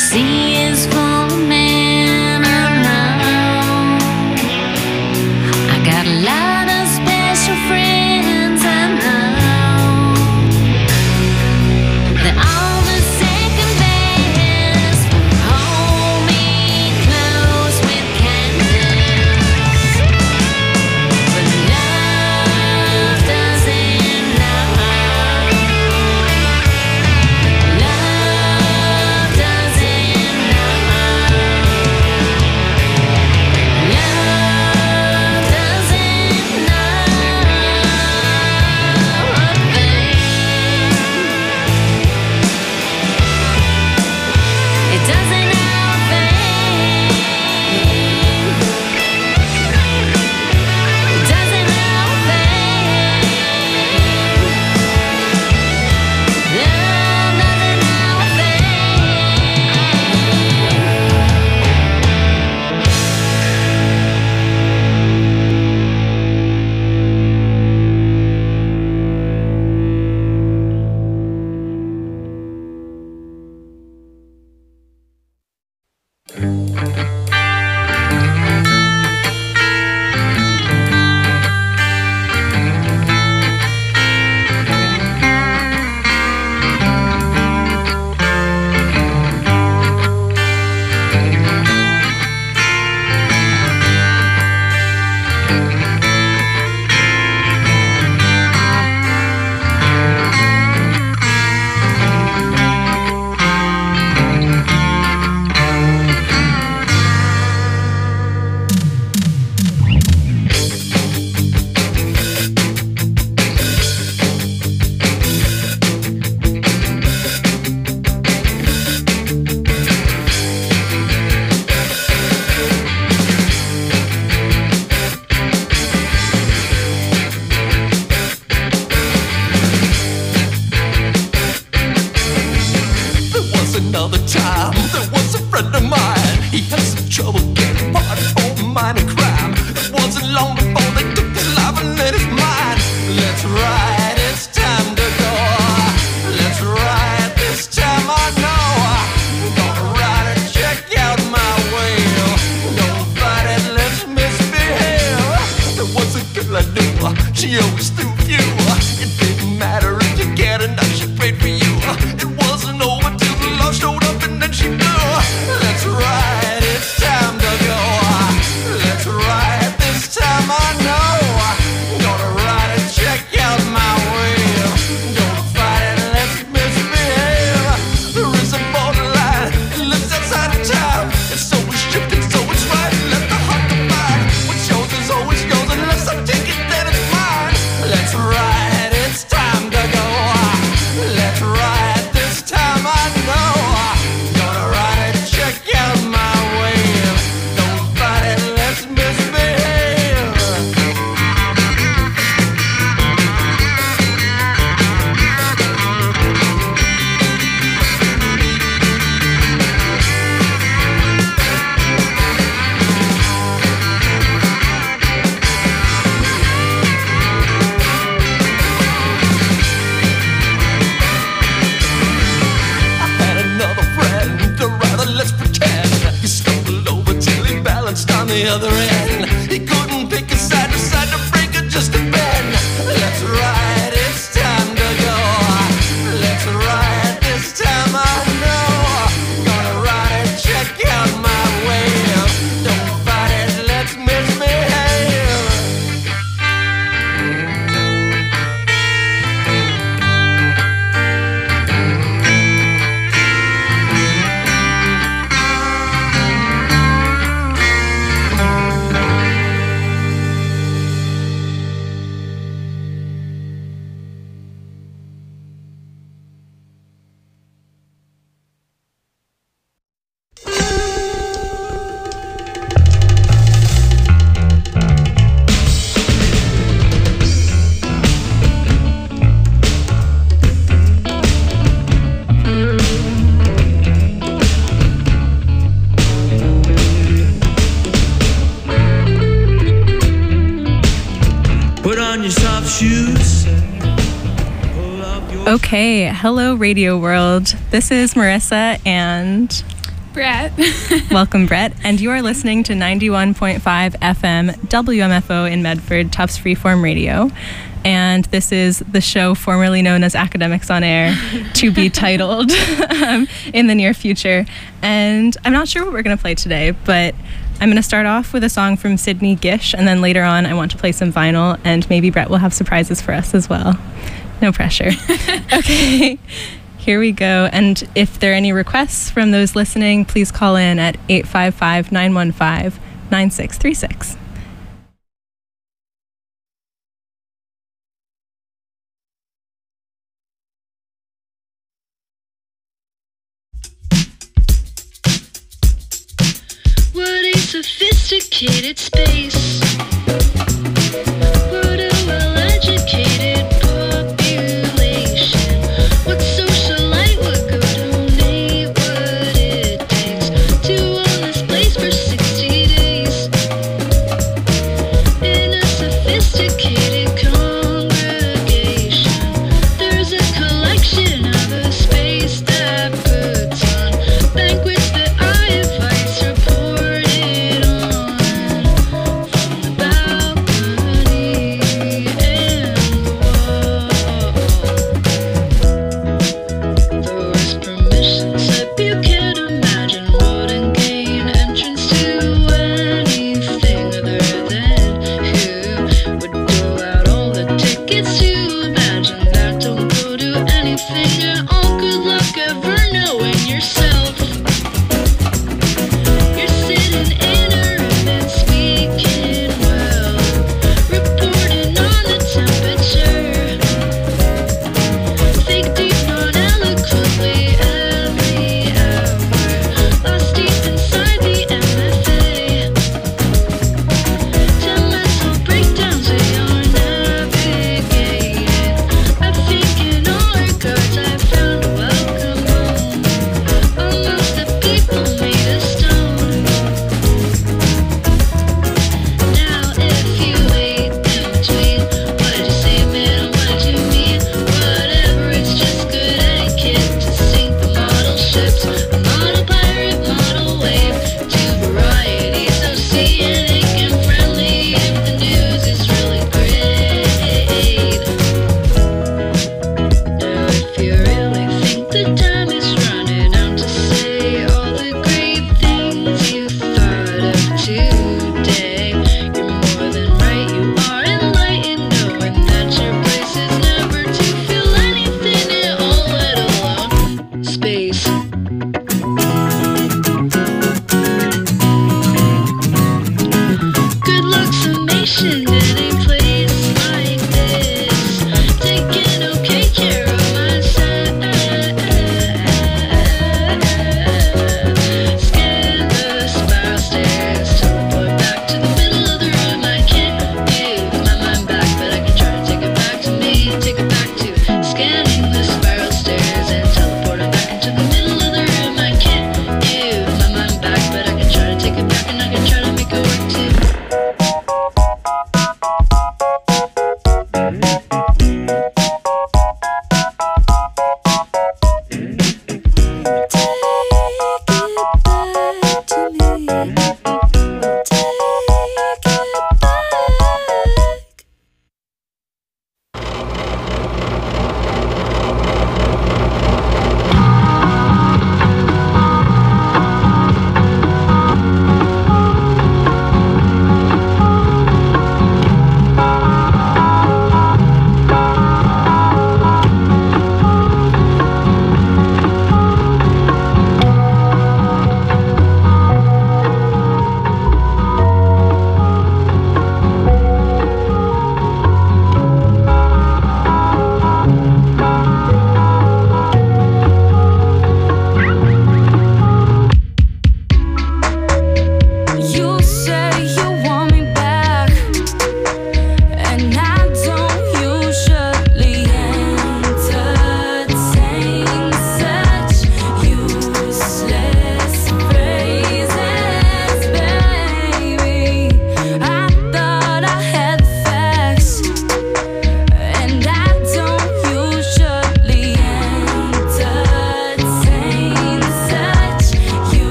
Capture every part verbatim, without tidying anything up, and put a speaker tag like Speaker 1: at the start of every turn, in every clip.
Speaker 1: Okay, hello Radio World. This is Marissa and Brett.
Speaker 2: Welcome, Brett. And you are listening to ninety-one point five F M W M F O in Medford, Tufts Freeform Radio. And this is the show formerly known as Academics on Air, to be titled um, in the near future. And I'm not sure what we're going to play today, but I'm going to start off with a song from Sydney Gish, and then later on I want to play some vinyl, and maybe Brett will have surprises for us as well. No pressure. Okay, here we go. And if there are any requests from those listening, please call in at eight five five, nine one five, nine six three six.
Speaker 3: What a sophisticated space. What a well-educated population. What socialite would go donate what it takes to own this place for sixty days? In a sophisticated congregation, there's a collection of a space that puts on banquets that I advise report. From the back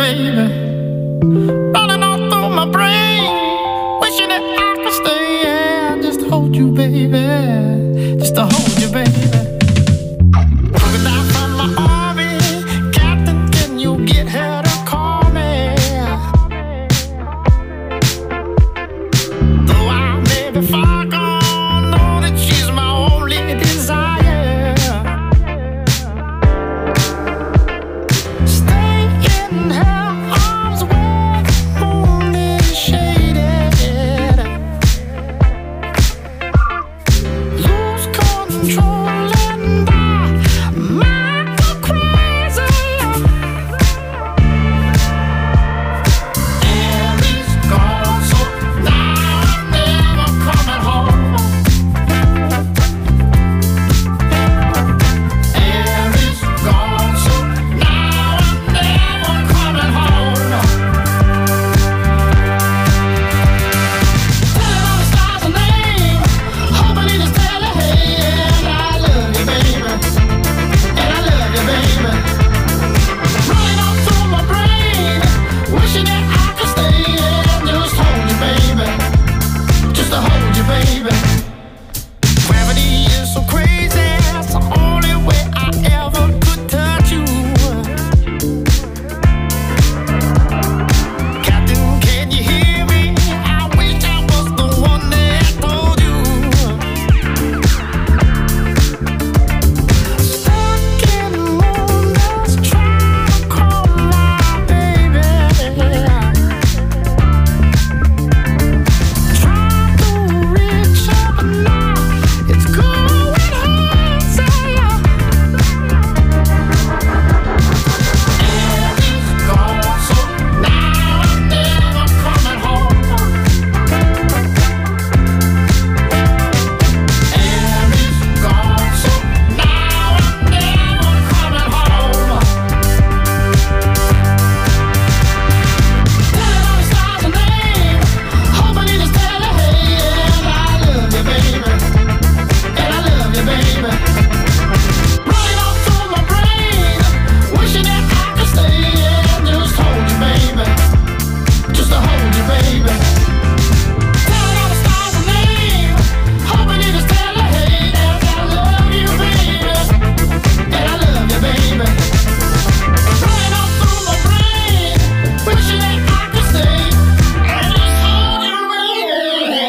Speaker 1: baby. Running all through my brain, wishing that I could stay and just hold you, baby. Just to hold you, baby. Looking down from my army, Captain, can you get her to call me? Though I may be far gone, know that she's my only desire. Stay in her arms where the moon is shaded. Lose control and I might go crazy. Air is gone, so now I'm never coming home. Air is gone, so now I'm never coming home. Telling all the stars a name, hoping they just tell her, hey, and I love you, baby, and I love you, baby. Running off through my brain, wishing that I could stay and just hold you, baby, just to hold you, baby. Gravity is so crazy, it's the only way I ever could touch you. Captain, can you hear me? I wish I was the one that told you. Stuck in moonlight, trying to call my baby. Trying to reach up now, it's going hard, say Air is gone, so now I'm never coming home. Air is gone, so now I'm never coming home. Telling all the stars a name, hoping they just tell her, hey, and I love you, baby, and I love you, baby. Running off through my brain, wishing that I could stay and just hold you, baby, just to hold you, baby. Telling all the stars a name, hoping they just tell her, hey, and I love you, baby, and I love you, baby. Running off through my brain, wishing that I could stay and just hold you, baby.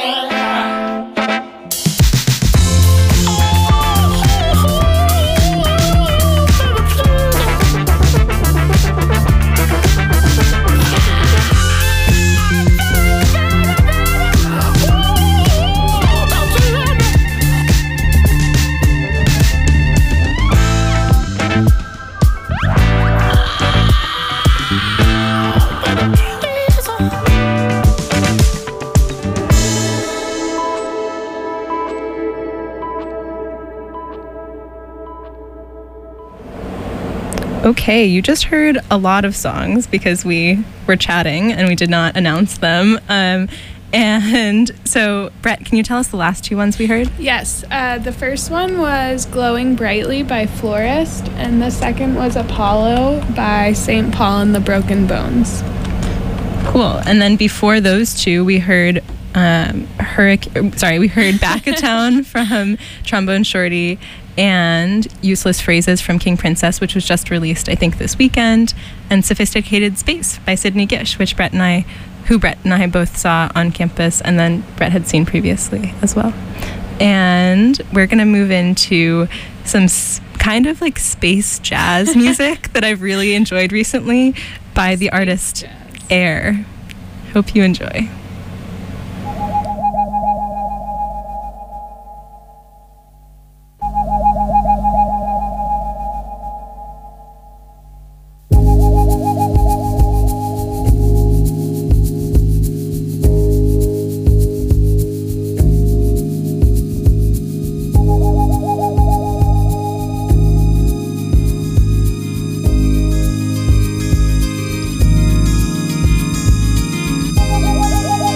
Speaker 2: Okay, you just heard a lot of songs because we were chatting and we did not announce them. Um, and so, Brett, can you tell us the last two ones we heard?
Speaker 4: Yes, uh, the first one was Glowing Brightly by Florist, and the second was Apollo by Saint Paul and the Broken Bones.
Speaker 2: Cool. And then before those two, we heard um, Hurricane. Sorry, we heard Back of Town from Trombone Shorty and Useless Phrases from King Princess, which was just released, I think, this weekend, and Sophisticated Space by Sydney Gish, which Brett and I, who Brett and I both saw on campus, and then Brett had seen previously as well. And we're gonna move into some s- kind of like space jazz music that I've really enjoyed recently by the artist Air. Hope you enjoy.
Speaker 1: Thank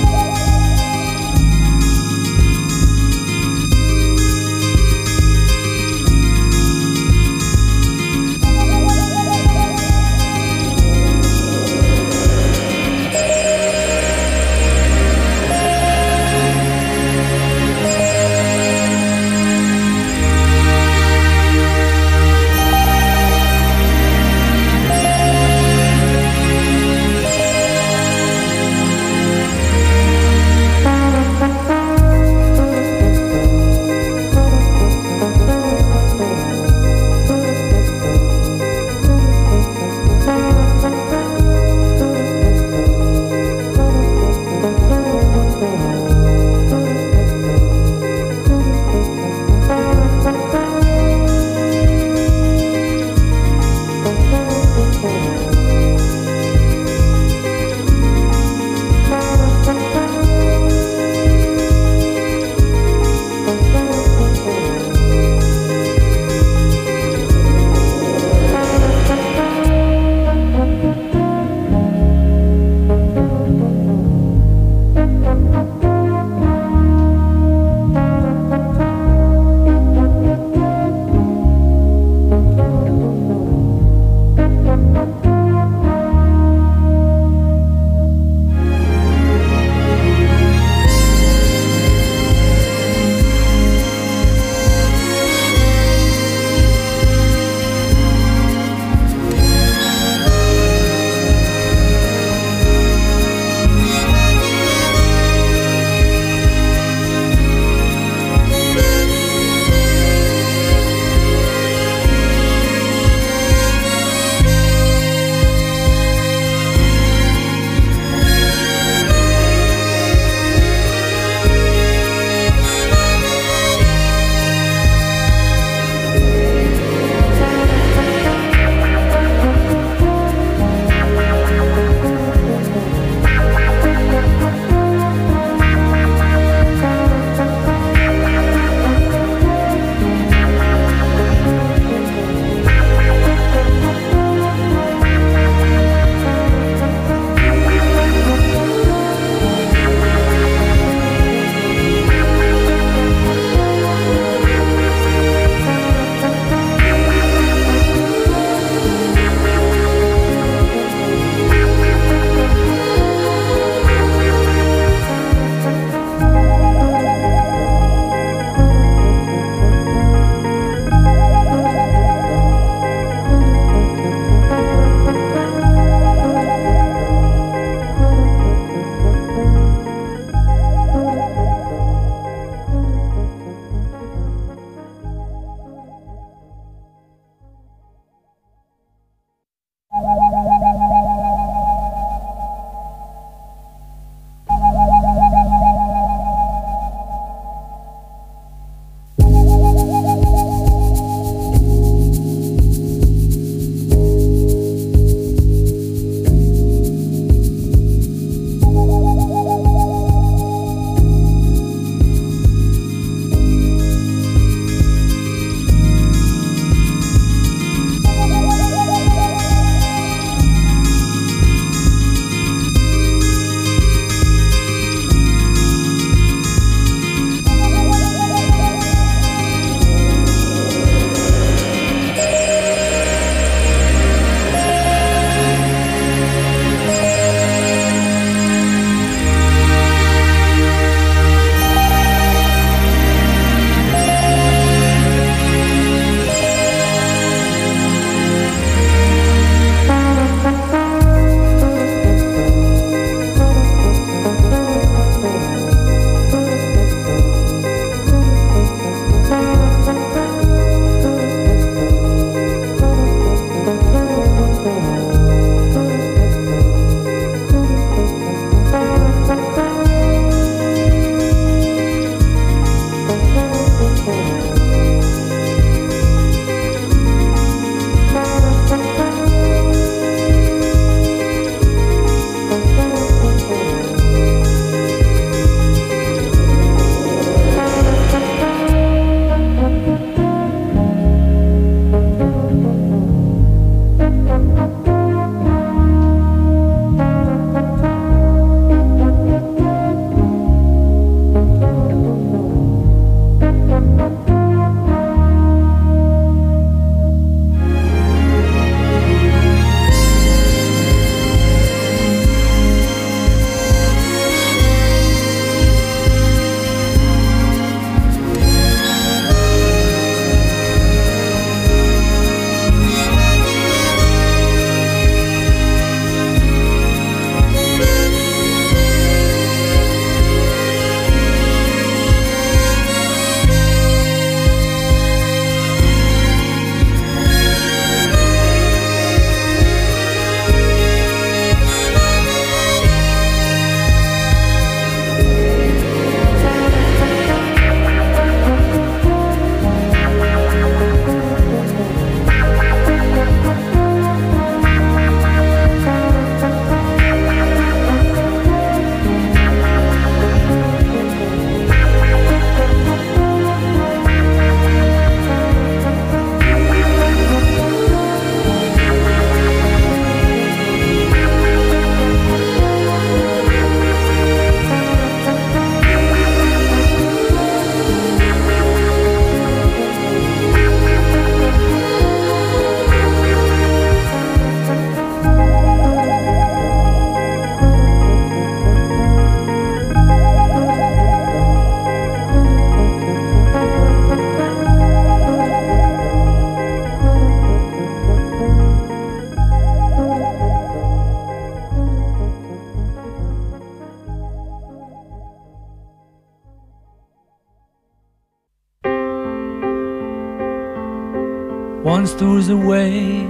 Speaker 5: once there's a way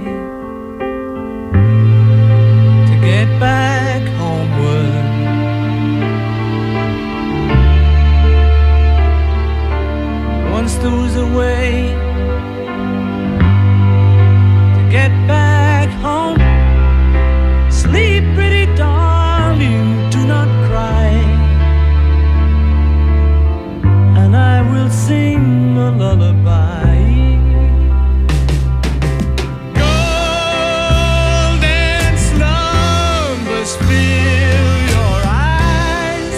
Speaker 5: to get back homeward. Once there's a way to get back home. Sleep, pretty darling, do not cry, and I will sing a lullaby. Golden slumbers fill your eyes,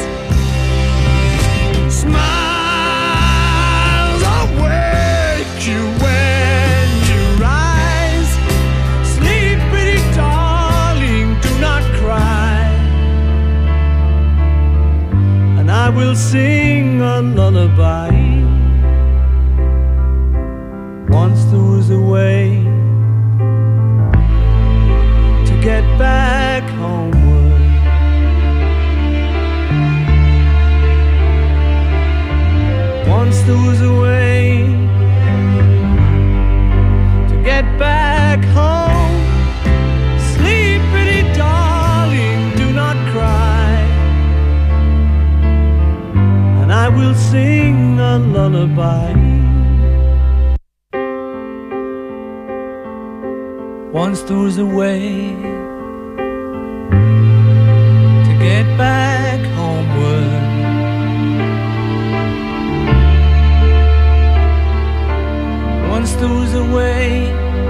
Speaker 5: smiles awake you when you rise. Sleep, pretty darling, do not cry, and I will sing a lullaby. Once there was a way to get back homeward. Once there was a way to get back home. Sleep, pretty darling, do not cry, and I will sing a lullaby. Once there was a way to get back homeward. Once there was a way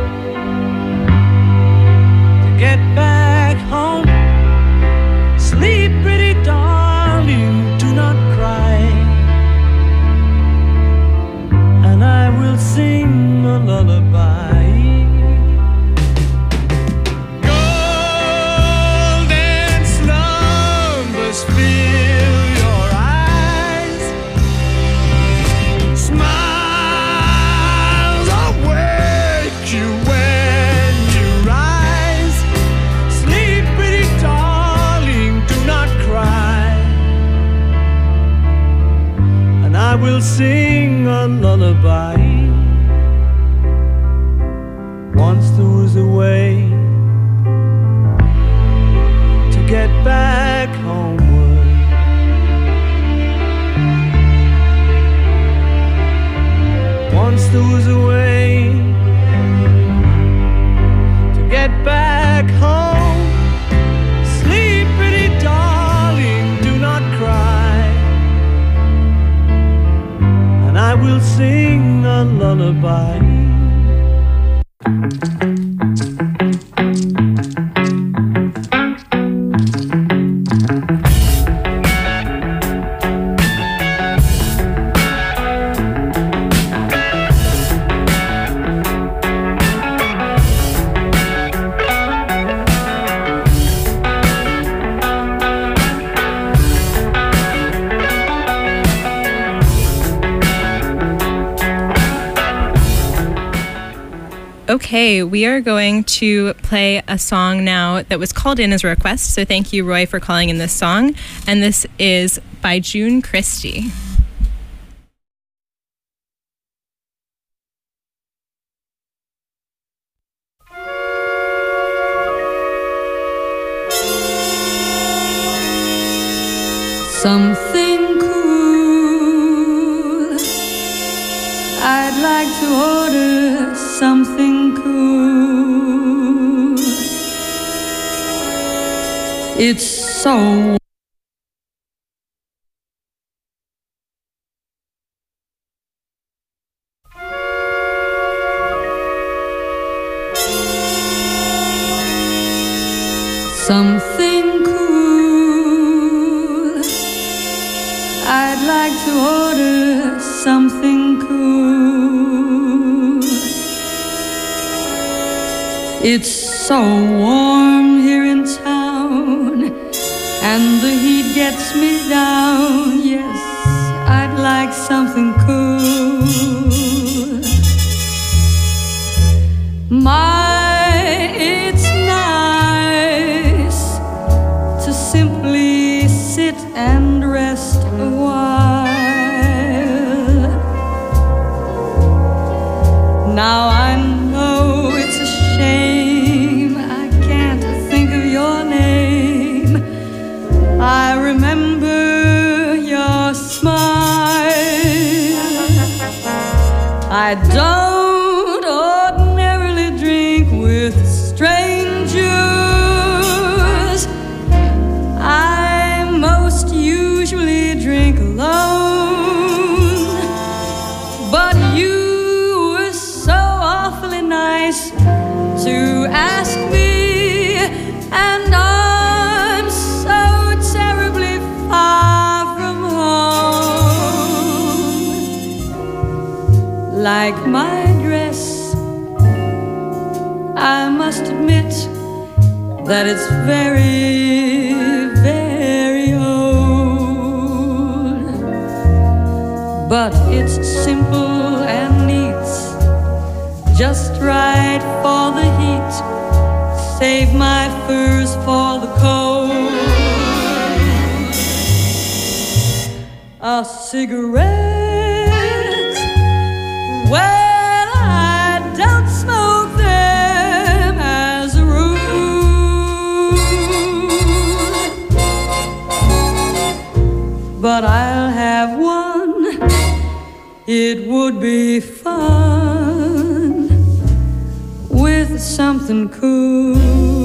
Speaker 5: to get back home. Sleep, pretty darling, do not cry, and I will sing a lullaby. Fill your eyes, smiles awake you when you rise. Sleep, pretty darling, do not cry, and I will sing a lullaby. Once there was a way to get back home. Once there was a way to get back home. Sleep, pretty darling, do not cry, and I will sing a lullaby.
Speaker 2: Okay, we are going to play a song now that was called in as a request. So thank you, Roy, for calling in this song. And this is by June Christie.
Speaker 6: Something cool. I'd like to order something cool. It's so something cool. I'd like to order something cool. It's so warm here in town, and the heat gets me down. Yes, I'd like something cool. My, it's nice to simply sit and rest a while. Now I know remember your smile. I don't ordinarily drink with strangers. I most usually drink alone. But you were so awfully nice to ask me, and I'm so terribly far from home. Like my dress, I must admit that it's very, very old. But it's simple and neat, just right for the heat. Save my furs for the cold. A cigarette, well, I don't smoke them as a rule, but I'll have one. It would be fun with something cool.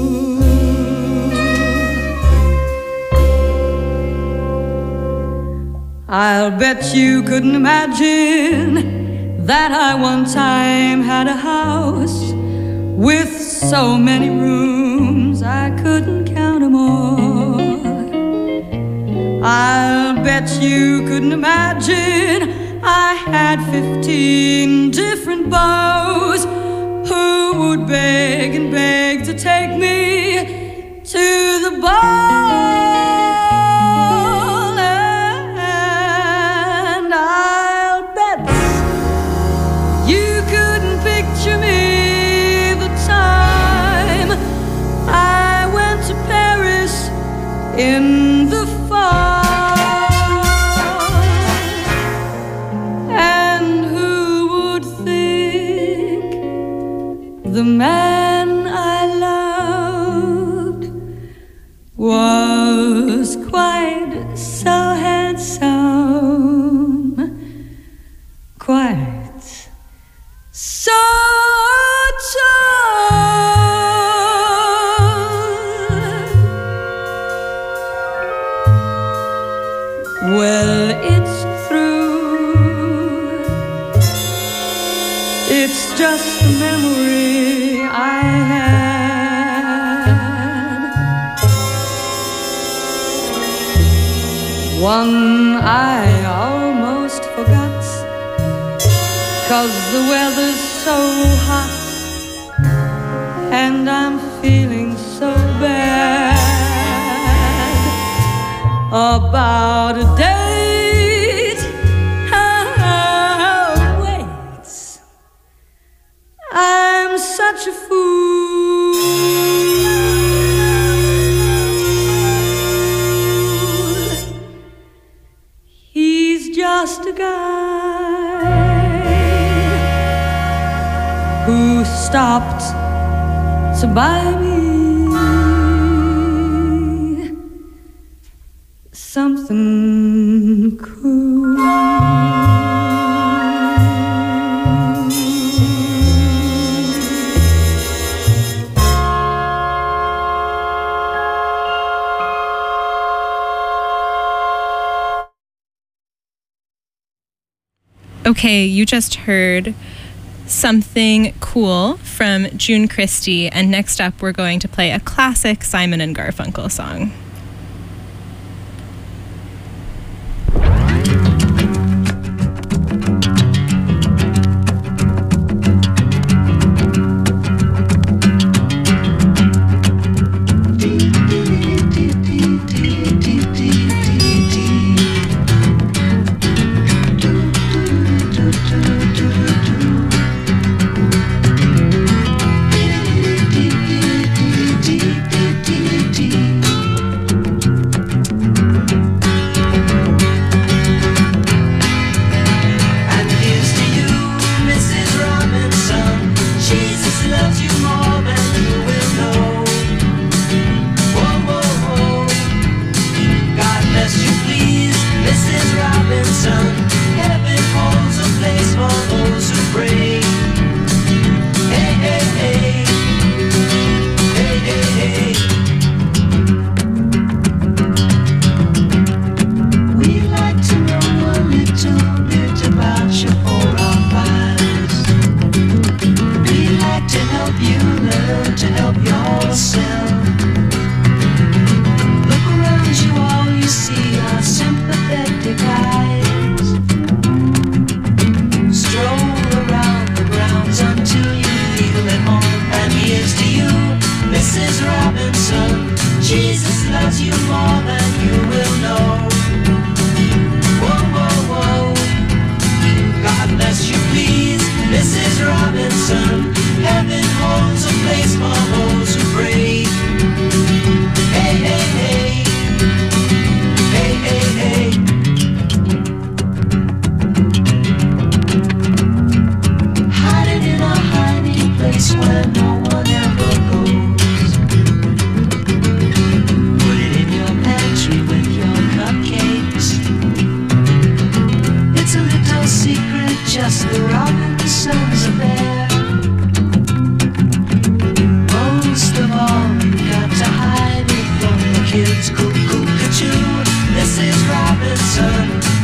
Speaker 6: I'll bet you couldn't imagine that I one time had a house with so many rooms I couldn't count them all. I'll bet you couldn't imagine I had fifteen different beaux who would beg and beg to take me to the ball. And I'll bet you couldn't picture me the time I went to Paris in the fall. And who would think the man I loved was quite so handsome, quite so tall. Well, it's through. It's just a memory I had, one I almost forgot, 'cause the weather's so hot and I'm feeling so bad about a date. Oh, wait, I'm such a fool. He's just a guy who stopped to buy me something cool.
Speaker 2: Okay, you just heard Something Cool from June Christie, and next up we're going to play a classic Simon and Garfunkel song.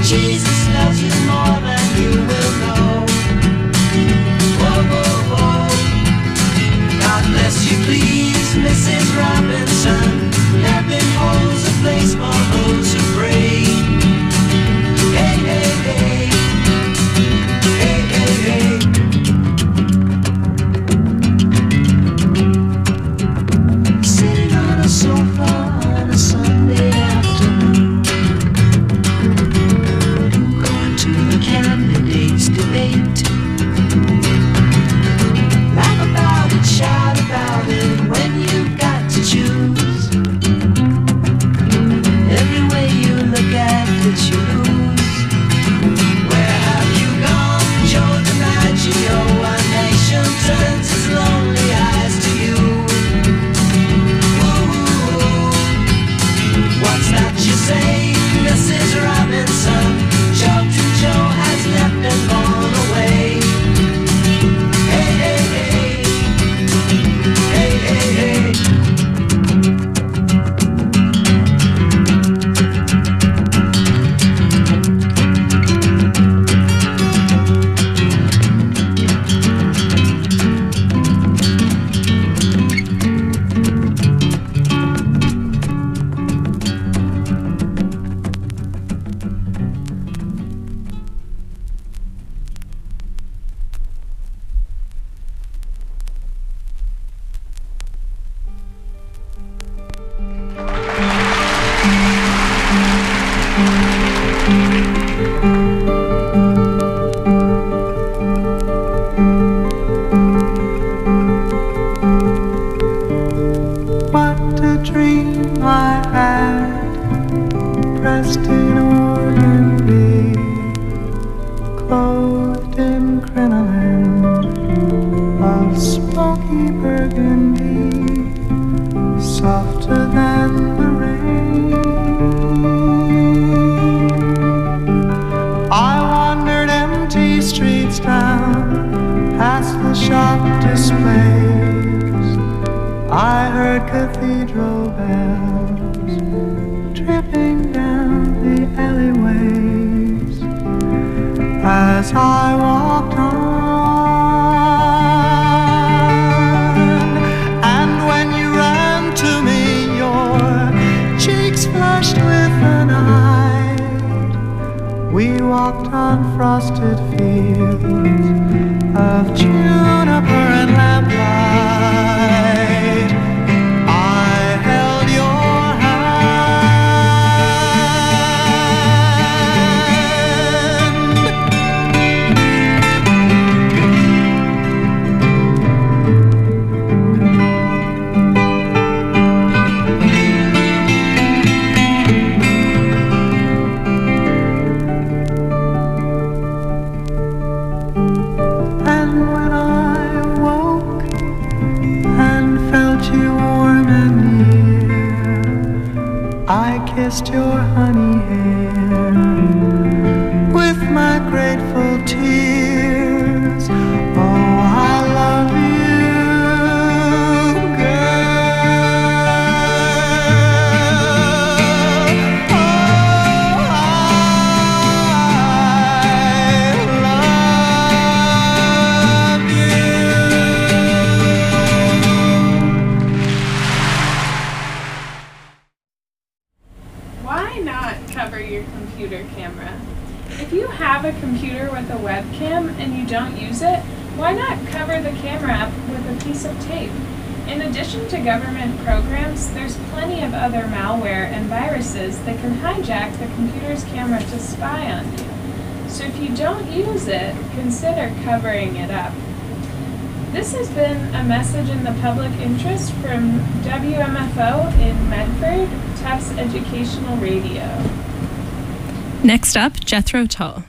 Speaker 5: Jesus loves you more than you will know. Whoa, whoa, whoa. God bless you, please, Missus Robinson. Heaven holds a place for those who pray. Hey, hey, hey. Hey, hey, hey. Sitting on a sofa on a Sunday afternoon, going to the candidates' debate. Laugh about it, shout about it when you've got to choose. Every way you look at it, you lose. Where have you gone, Joe DiMaggio? A nation turns its lonely eyes to you. Ooh, what's that you say, Missus Robinson? Joe to Joe has left and gone away. Hey, hey, hey. Hey, hey, hey. What a dream I had, pressed in organdy, clothed in crinoline of smoky burgundy, softer than the rain. I wandered empty streets down, past the shop displays. I heard cathedral bells dripping down the alleyways as I walked on. And when you ran to me, your cheeks flushed with the night. We walked on frosted fields of juniper and lamplight. Kissed your honey hair with my grateful tears. Oh, I love you, girl. Oh, I love you.
Speaker 4: Why not cover your computer camera? If you have a computer with a webcam and you don't use it, why not cover the camera up with a piece of tape? In addition to government programs, there's plenty of other malware and viruses that can hijack the computer's camera to spy on you. So if you don't use it, consider covering it up. This has been a message in the public interest from W M F O in Medford, Tufts Educational Radio.
Speaker 2: Next up, Jethro Tull.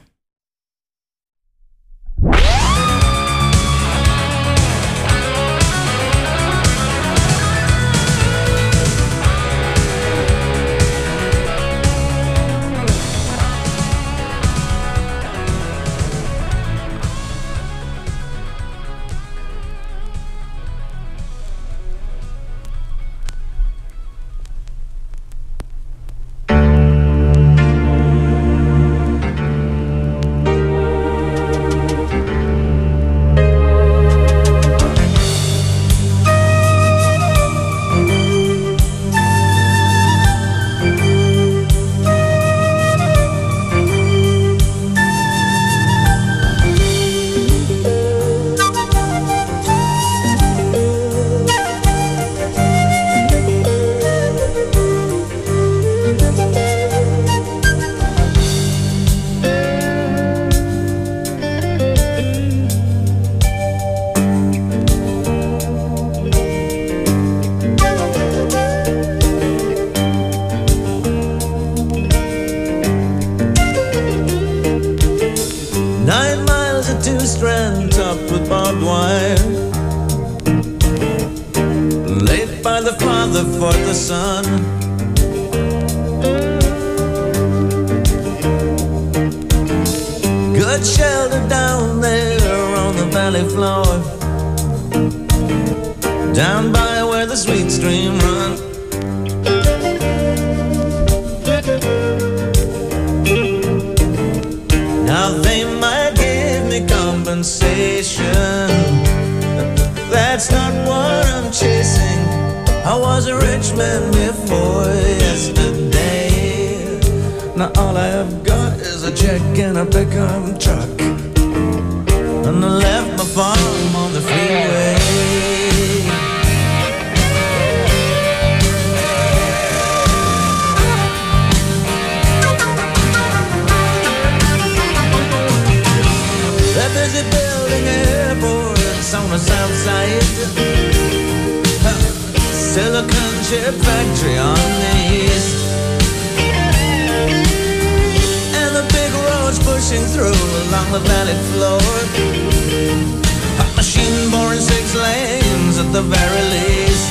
Speaker 7: forth the sun. Good shelter down there on the valley floor, down by where the sweet stream runs. Now they might give me compensation, that's not what I'm chasing. I was a rich man before yesterday. Now all I have got is a check and a pickup truck, and I left my farm on the freeway. They're busy building airports on the south side, Silicon chip factory on the east, and the big roads pushing through along the valley floor. A machine boring six lanes at the very least.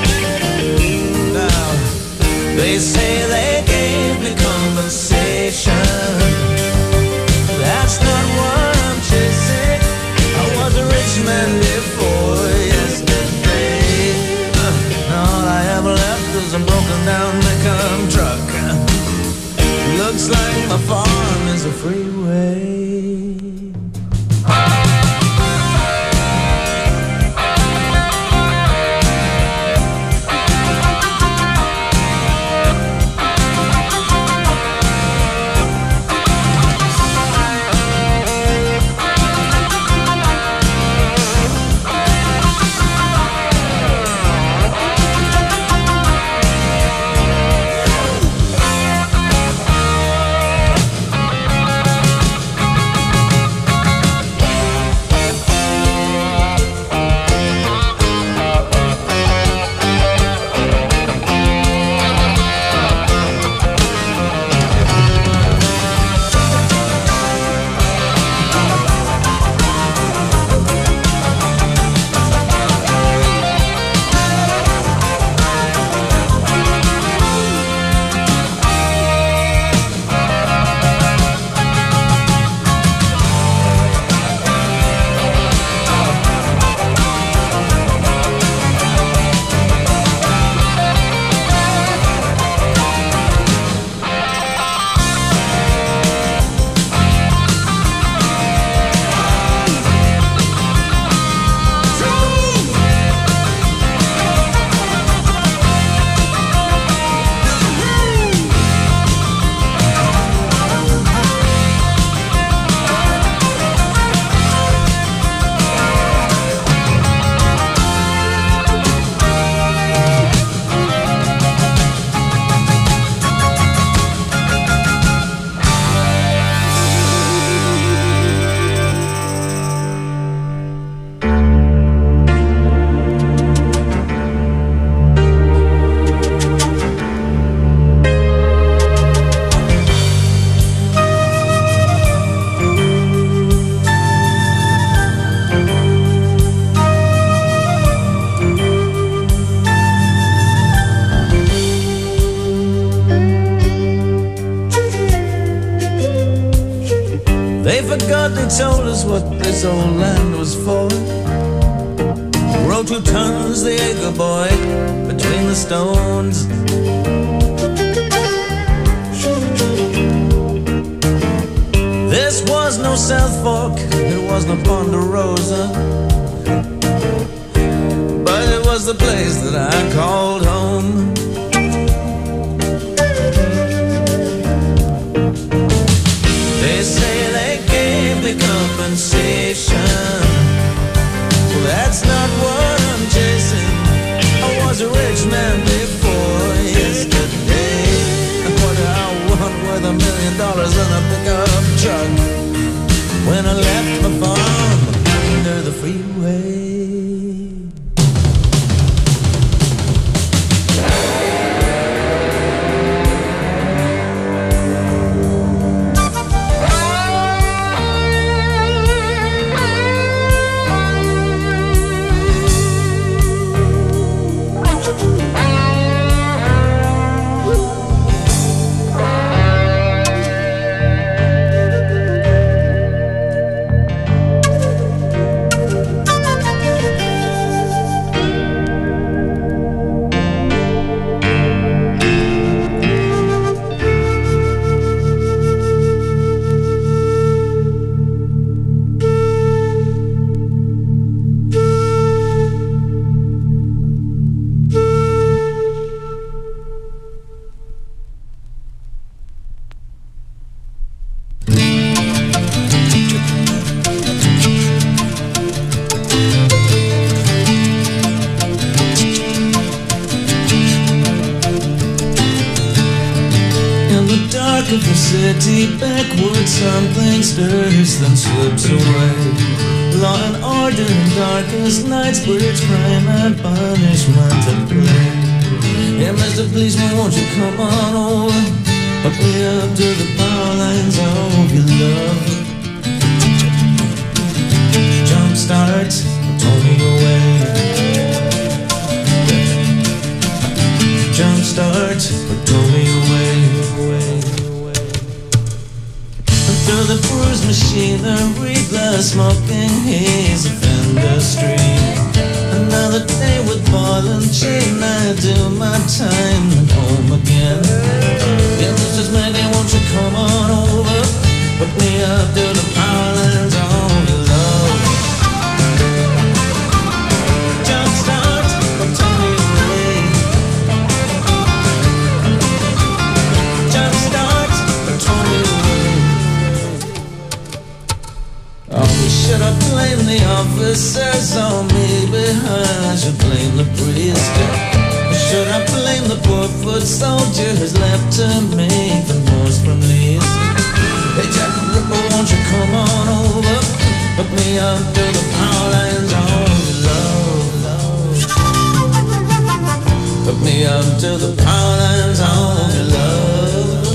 Speaker 7: Now, they say they gave me compensation, that's not what I'm chasing. I was a rich man before yesterday. Uh, all I have left is a broken down pickup truck. Looks like my farm is a freeway. They told us what this old land was for. Rode two tons the acre, boy, between the stones. This was no South Fork, it was no Ponderosa, but it was the place that I called home. They say they gave me compensation, well, that's not what I'm chasing. I was a rich man before yesterday. What did I want with a million dollars and a pickup truck when I left my farm under the freeway?
Speaker 3: Thank you.
Speaker 7: dark of the city, backward something stirs, then slips away. Law and order in darkest nights, bridge crime and punishment at play. Hey, Mister Policeman, won't you come on over? Hook me up to the power lines of your love. Jumpstart, tow me away. Jumpstart, tow me away, away, away. Through the bruised machinery, blood smoking haze of industry. Another day with ball and chain, I do my time and home again. Yeah, Missus Maggie, won't you come on over? Put me up to the power lines of your love. Jumpstart, tow me away. Jumpstart, tow me away. Oh, should I blame the officers or maybe I should blame the priest? Or should I blame the poor foot soldier who's left to make the most from these? Hey Jack the Ripper, won't you come on over? Hook me up to the power lines of your love, love. Hook me up to the power lines of your love.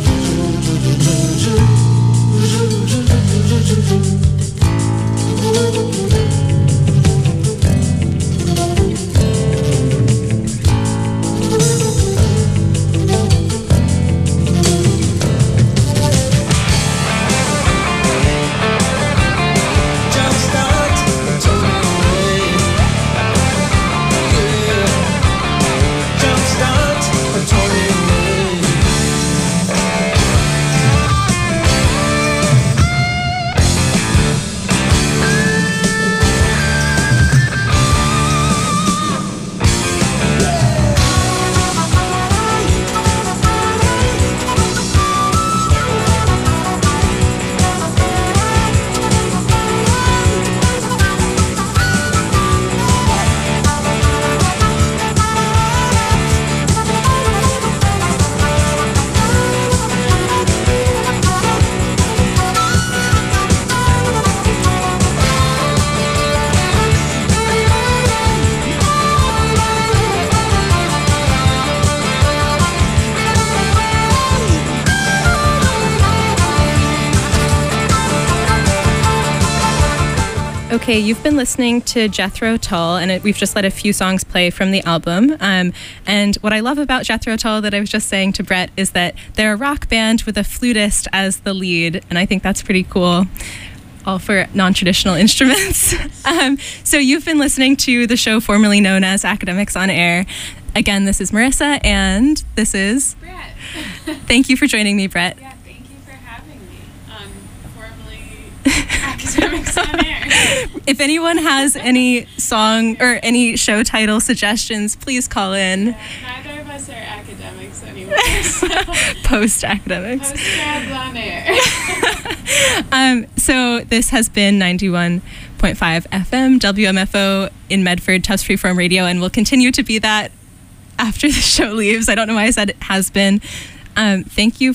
Speaker 2: Okay, you've been listening to Jethro Tull, and it, we've just let a few songs play from the album. Um, and what I love about Jethro Tull that I was just saying to Brett is that they're a rock band with a flutist as the lead, and I think that's pretty cool. All for non-traditional instruments. um, so you've been listening to the show formerly known as Academics on Air. Again, this is Marissa, and this is...
Speaker 4: Brett.
Speaker 2: Thank you for joining me, Brett.
Speaker 4: Yeah, thank you for having me on formerly Academics on Air.
Speaker 2: If anyone has any song or any show title suggestions, please call in.
Speaker 4: Yeah, neither of us are academics anymore. So
Speaker 2: Post-academics.
Speaker 4: Post-grad on Air.
Speaker 2: um, so this has been ninety-one point five F M, W M F O in Medford, Tufts Freeform Radio, and will continue to be that after the show leaves. I don't know why I said it has been. Um, thank you